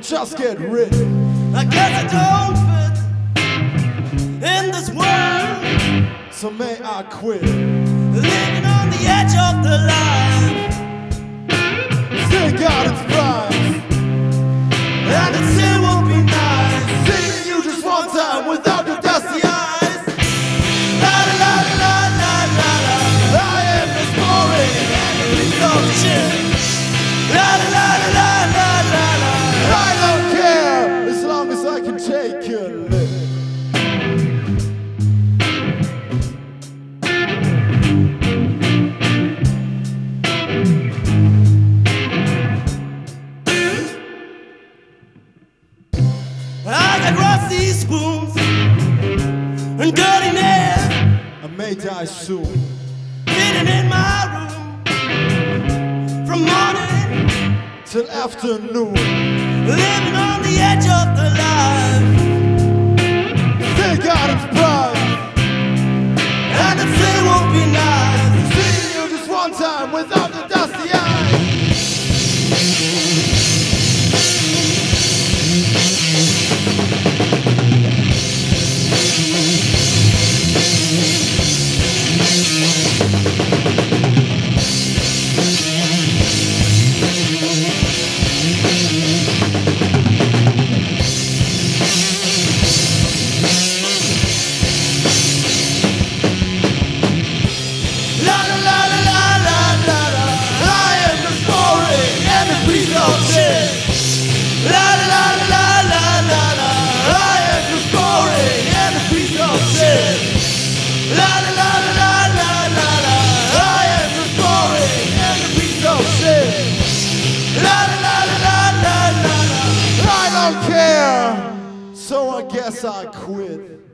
just get rid. I guess I don't fit in this world, So may I quit. living on the edge of the line. Still got its prize, And it still won't be nice seeing you just one time without your dusty eyes. La la la la la la la. I am this boring. Piece of shit. La la la la la la la. I don't care as long as I can take your lick. I got rusty spoons and dirty nails I may die soon. sitting in my room from morning Till afternoon. living on the edge of the life. Still got its prize, And it still won't be nice seeing you just one time without the dusty eyes. La la la la la la la la. I am the story and a piece of shit. La la la la la la la. I am the story and a piece of shit. La la la la la la la. I am the story and a piece of shit. La la la la la la la. I don't care, so I guess I quit.